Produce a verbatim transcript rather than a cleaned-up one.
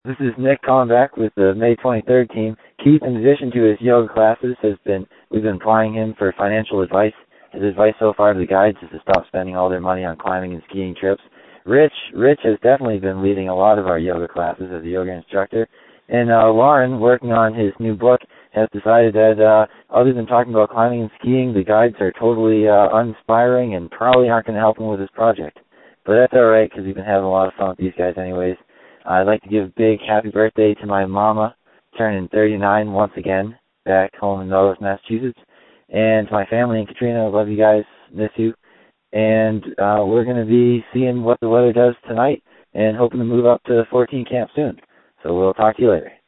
This is Nick calling back with the May twenty-third team. Keith, in addition to his yoga classes, has been we've been applying him for financial advice. His advice so far to the guides is to stop spending all their money on climbing and skiing trips. Rich, Rich has definitely been leading a lot of our yoga classes as a yoga instructor. And uh, Lauren, working on his new book, has decided that uh, other than talking about climbing and skiing, the guides are totally uh, uninspiring and probably aren't going to help him with his project. But that's all right, because we've been having a lot of fun with these guys anyways. I'd like to give a big happy birthday to my mama, turning thirty-nine once again, back home in Northwest Massachusetts. And to my family and Katrina, I love you guys, miss you. And uh, we're going to be seeing what the weather does tonight and hoping to move up to fourteen camp soon. So we'll talk to you later.